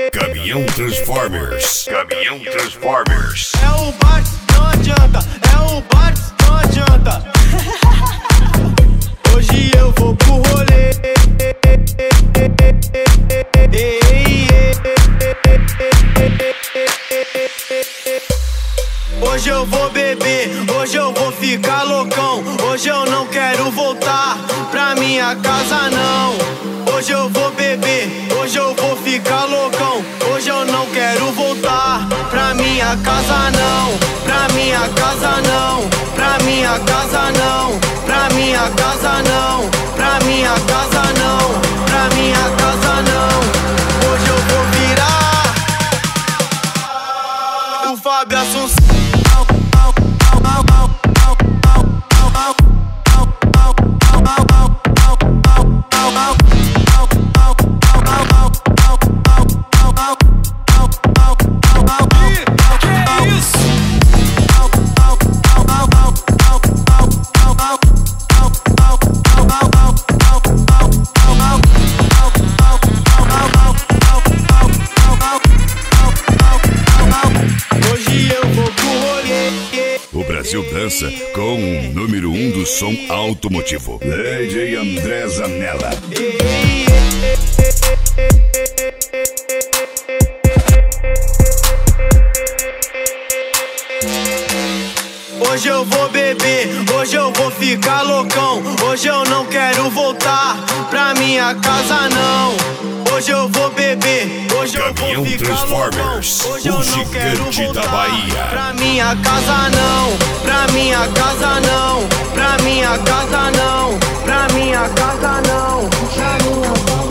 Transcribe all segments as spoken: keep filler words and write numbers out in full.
Caminhão Transformers. Caminhão Transformers. É o bate, não adianta. É o bate, não adianta. Hoje eu vou pro rolê. Hoje eu vou beber, hoje eu vou ficar loucão. Hoje eu não quero voltar pra minha casa não. Hoje eu vou beber, hoje eu vou ficar loucão. Hoje eu não quero voltar pra minha casa não. Pra minha casa não. Pra minha casa não. Pra minha casa não. Pra minha casa não. Pra minha casa não. Hoje eu vou virar o Fábio Assunção. O Brasil dança com o número um do som automotivo, D J André Zanella. Hoje eu vou beber, hoje eu vou ficar loucão. Hoje eu não quero voltar pra minha casa não. Hoje eu vou beber, hoje eu vou ficar loucão. Hoje eu não quero voltar pra minha casa não. Pra minha casa não. Pra minha casa não. Pra minha casa não. Pra minha casa não.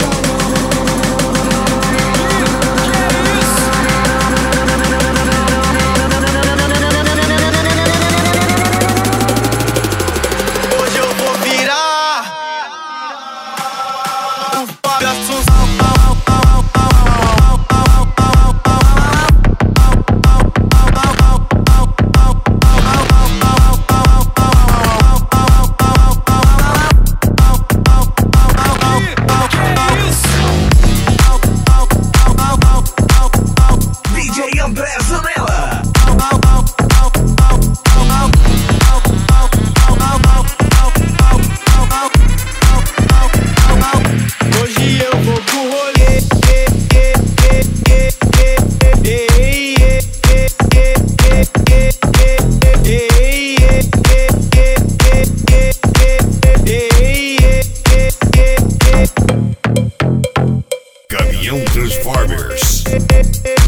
Caminhão Transformers.